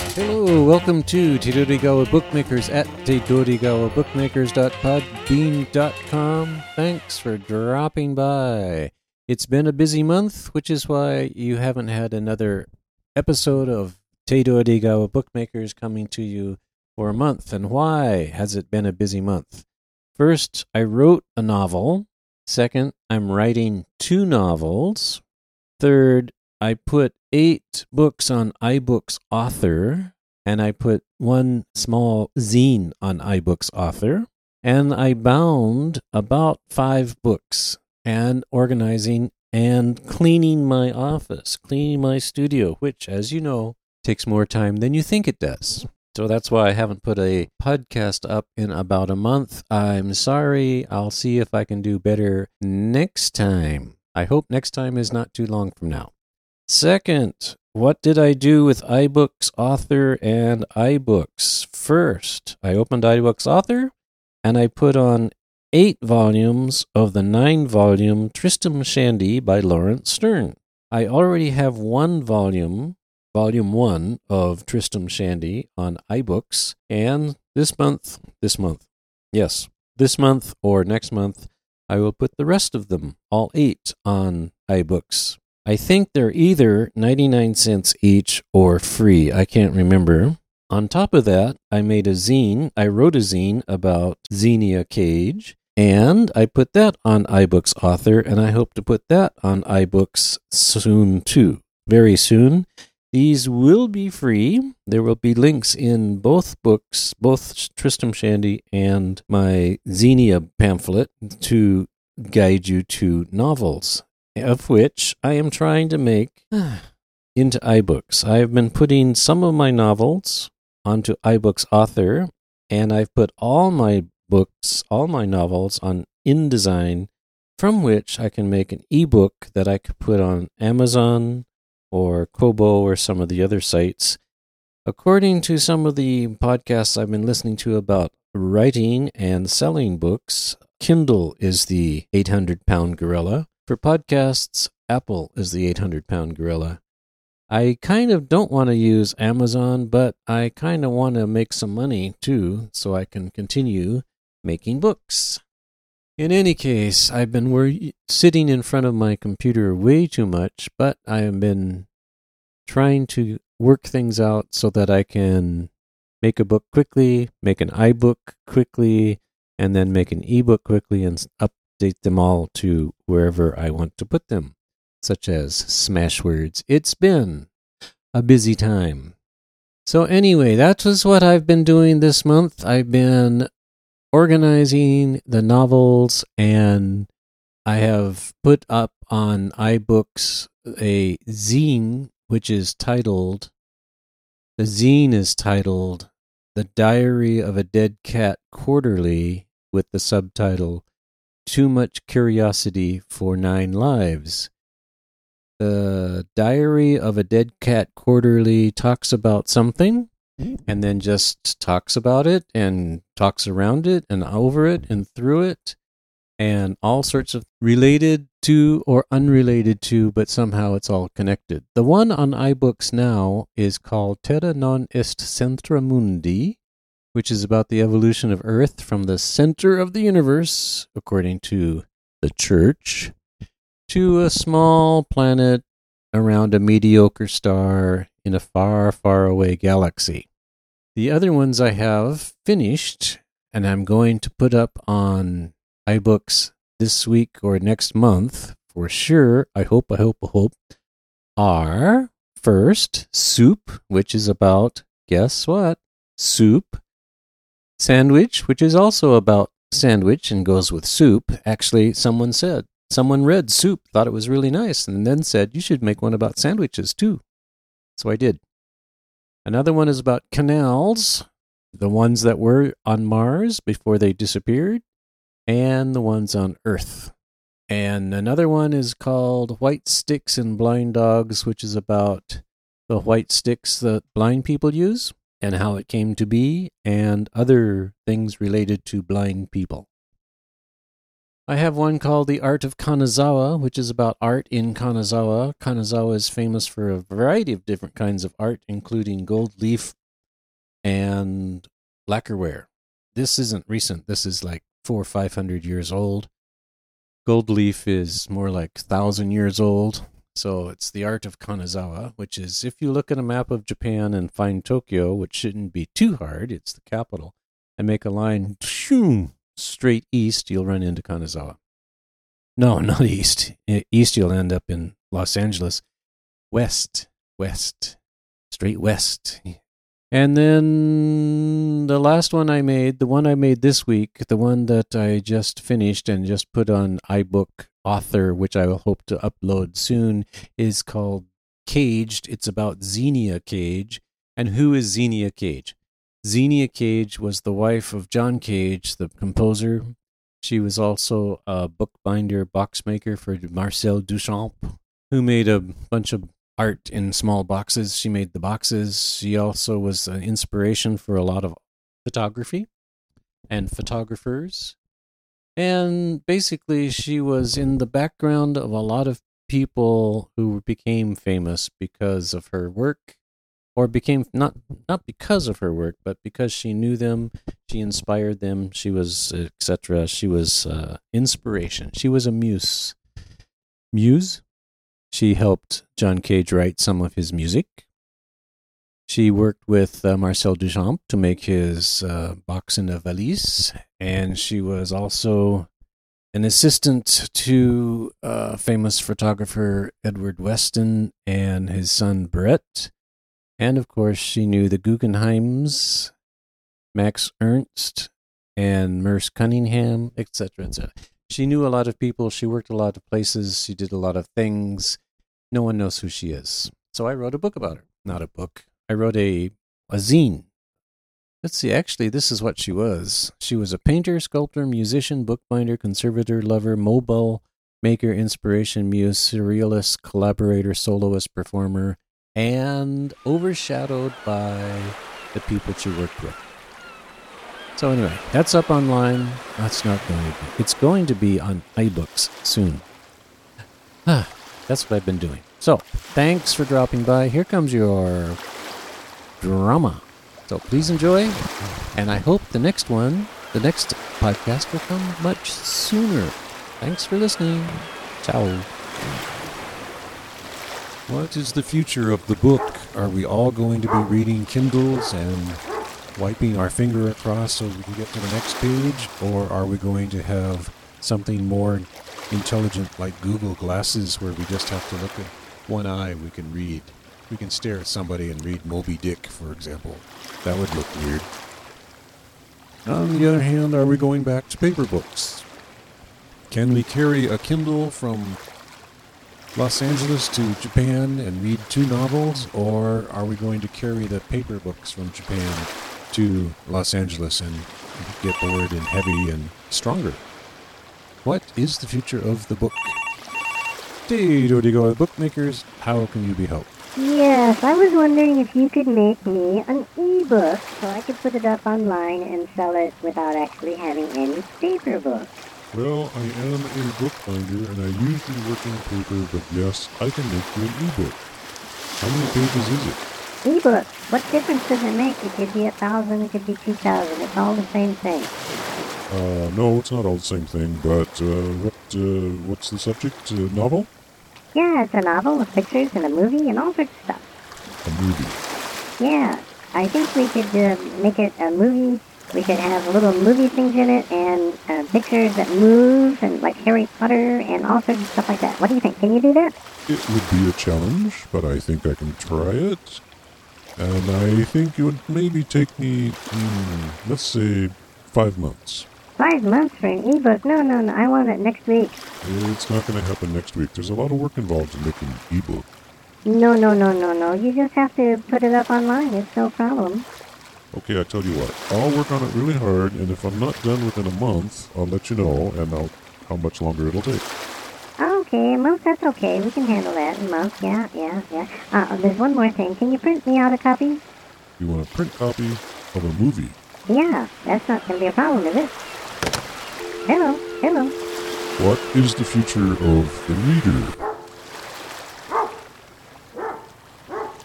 Hello, welcome to Tidorigawa Bookmakers at tidorigawabookmakers.podbean.com. Thanks for dropping by. It's been a busy month, which is why you haven't had another episode of Tidorigawa Bookmakers coming to you for a month. And why has it been a busy month? First, I wrote a novel. Second, I'm writing 2 novels. Third, I put 8 books on iBooks Author, and I put 1 small zine on iBooks Author, and I bound about 5 books, and organizing and cleaning my office, cleaning my studio, which, as you know, takes more time than you think it does. So that's why I haven't put a podcast up in about a month. I'm sorry. I'll see if I can do better next time. I hope next time is not too long from now. Second, what did I do with iBooks Author and iBooks? First, I opened iBooks Author, and I put on 8 volumes of the 9-volume Tristram Shandy by Laurence Sterne. I already have 1 volume, Volume 1 of Tristram Shandy on iBooks, and this month or next month, I will put the rest of them, all 8, on iBooks. I think they're either 99 cents each or free. I can't remember. On top of that, I made a zine. I wrote a zine about Xenia Cage, and I put that on iBooks Author, and I hope to put that on iBooks soon too. Very soon. These will be free. There will be links in both books, both Tristram Shandy and my Xenia pamphlet, to guide you to novels, of which I am trying to make into iBooks. I have been putting some of my novels onto iBooks Author, and I've put all my novels on InDesign, from which I can make an ebook that I could put on Amazon or Kobo or some of the other sites. According to some of the podcasts I've been listening to about writing and selling books, Kindle is the 800-pound gorilla. For podcasts, Apple is the 800-pound gorilla. I kind of don't want to use Amazon, but I kind of want to make some money too, so I can continue making books. In any case, I've been sitting in front of my computer way too much, but I have been trying to work things out so that I can make a book quickly, make an iBook quickly, and then make an ebook quickly and update them all to wherever I want to put them, such as Smashwords. It's been a busy time. So anyway, that was what I've been doing this month. I've been organizing the novels, and I have put up on iBooks a zine, which is titled, The Diary of a Dead Cat Quarterly, with the subtitle, Too Much Curiosity for 9 Lives. The Diary of a Dead Cat Quarterly talks about something, and then just talks about it, and talks around it, and over it, and through it, and all sorts of related to or unrelated to, but somehow it's all connected. The one on iBooks now is called Terra non est centra mundi, which is about the evolution of Earth from the center of the universe, according to the church, to a small planet around a mediocre star in a far, far away galaxy. The other ones I have finished, and I'm going to put up on iBooks this week or next month, for sure, I hope, are, first, Soup, which is about, guess what? Soup. Sandwich, which is also about sandwich and goes with soup. Actually, someone read Soup, thought it was really nice, and then said, you should make one about sandwiches too. So I did. Another one is about canals, the ones that were on Mars before they disappeared, and the ones on Earth. And another one is called White Sticks and Blind Dogs, which is about the white sticks that blind people use and how it came to be, and other things related to blind people. I have one called The Art of Kanazawa, which is about art in Kanazawa. Kanazawa is famous for a variety of different kinds of art, including gold leaf and lacquerware. This isn't recent. This is like 400 or 500 years old. Gold leaf is more like 1,000 years old. So it's the art of Kanazawa, which is, if you look at a map of Japan and find Tokyo, which shouldn't be too hard, it's the capital, and make a line straight east, you'll run into Kanazawa. No, not east. East, you'll end up in Los Angeles. West, straight west. And then the last one I made, the one I made this week, the one that I just finished and just put on iBook Author, which I will hope to upload soon, is called Caged. It's about Xenia Cage. And who is Xenia Cage? Xenia Cage was the wife of John Cage, the composer. She was also a bookbinder, box maker for Marcel Duchamp, who made a bunch of art in small boxes. She made the boxes. She also was an inspiration for a lot of photography and photographers. And basically, she was in the background of a lot of people who became famous because of her work, or became not because of her work, but because she knew them, she inspired them, she was, etc. She was inspiration. She was a muse. Muse? She helped John Cage write some of his music. She worked with Marcel Duchamp to make his Box in a Valise, and she was also an assistant to famous photographer Edward Weston and his son Brett. And of course, she knew the Guggenheims, Max Ernst, and Merce Cunningham, etc., etc. She knew a lot of people. She worked a lot of places. She did a lot of things. No one knows who she is. So I wrote a book about her. Not a book. I wrote a zine. Let's see. Actually, this is what she was. She was a painter, sculptor, musician, bookbinder, conservator, lover, mobile maker, inspiration, muse, surrealist, collaborator, soloist, performer, and overshadowed by the people she worked with. So anyway, that's up online. That's not going to be. It's going to be on iBooks soon. That's what I've been doing. So, thanks for dropping by. Here comes your drama. So please enjoy, and I hope the next podcast will come much sooner. Thanks for listening. Ciao. What is the future of the book? Are we all going to be reading Kindles and wiping our finger across so we can get to the next page? Or are we going to have something more intelligent like Google Glasses where we just have to look at one eye, we can read? We can stare at somebody and read Moby Dick, for example. That would look weird. On the other hand, are we going back to paper books? Can we carry a Kindle from Los Angeles to Japan and read 2 novels, or are we going to carry the paper books from Japan to Los Angeles and get bored and heavy and stronger? What is the future of the book? Dee-do-dee-go, bookmakers, how can you be helped? Yes, I was wondering if you could make me an e-book so I could put it up online and sell it without actually having any paper book. Well, I am a bookbinder and I usually work in paper, but yes, I can make you an e-book. How many pages is it? E-book, what difference does it make? It could be 1,000, it could be 2,000. It's all the same thing. No, it's not all the same thing, but what's the subject? Novel? Yeah, it's a novel with pictures and a movie and all sorts of stuff. A movie. Yeah, I think we could make it a movie. We could have little movie things in it and pictures that move and like Harry Potter and all sorts of stuff like that. What do you think? Can you do that? It would be a challenge, but I think I can try it. And I think it would maybe take me, let's say, 5 months. 5 months for an e-book? No, I want it next week. It's not going to happen next week. There's a lot of work involved in making an e-book. No. You just have to put it up online. It's no problem. Okay, I tell you what. I'll work on it really hard, and if I'm not done within a month, I'll let you know, and how much longer it'll take. Okay, a month, that's okay. We can handle that in a month. Yeah. There's one more thing. Can you print me out a copy? You want a print copy of a movie? Yeah, that's not going to be a problem, is it? Hello. What is the future of the reader?